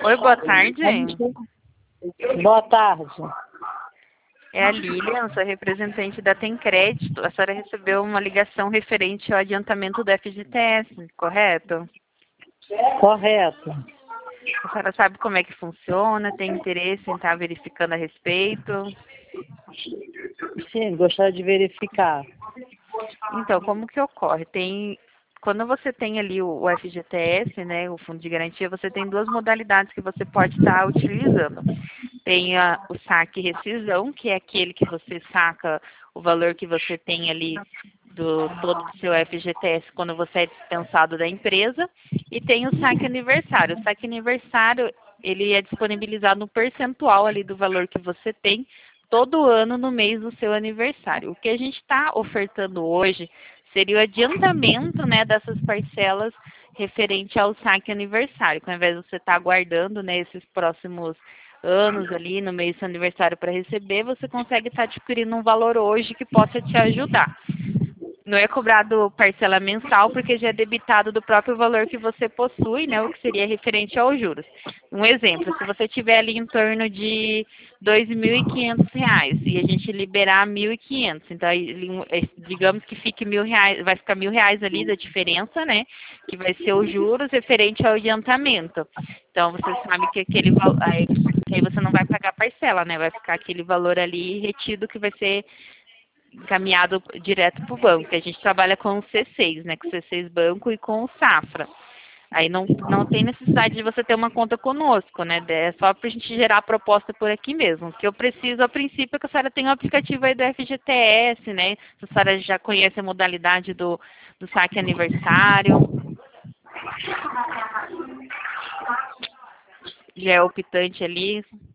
Oi, boa tarde. Boa tarde. É a Lilian, sou representante da Tem Crédito. A senhora recebeu uma ligação referente ao adiantamento do FGTS, correto? Correto. A senhora sabe como é que funciona? Tem interesse em estar verificando a respeito? Sim, gostaria de verificar. Então, como que ocorre? Quando você tem ali o FGTS, né, o Fundo de Garantia, você tem duas modalidades que você pode estar utilizando. Tem o saque e rescisão, que é aquele que você saca o valor que você tem ali do todo do seu FGTS quando você é dispensado da empresa. E tem o saque aniversário. O saque aniversário, ele é disponibilizado no percentual ali do valor que você tem todo ano no mês do seu aniversário. O que a gente está ofertando hoje seria o adiantamento, né, dessas parcelas referente ao saque aniversário, que ao invés de você estar aguardando, né, esses próximos anos ali no mês do seu aniversário para receber, você consegue estar adquirindo um valor hoje que possa te ajudar. Não é cobrado parcela mensal, porque já é debitado do próprio valor que você possui, né, o que seria referente aos juros. Um exemplo, se você tiver ali em torno de R$ 2.500 e a gente liberar 1.500, então digamos que fique R$ 1.000, vai ficar R$ 1.000 ali da diferença, né, que vai ser os juros referente ao adiantamento. Então você sabe que aí você não vai pagar parcela, né, vai ficar aquele valor ali retido que vai ser encaminhado direto para o banco. A gente trabalha com o C6, né? Com o C6 Banco e com o Safra. Aí não tem necessidade de você ter uma conta conosco, né? É só para a gente gerar a proposta por aqui mesmo. O que eu preciso, a princípio, é que a senhora tenha o aplicativo aí do FGTS, né? Se a senhora já conhece a modalidade do saque aniversário. Já é optante ali.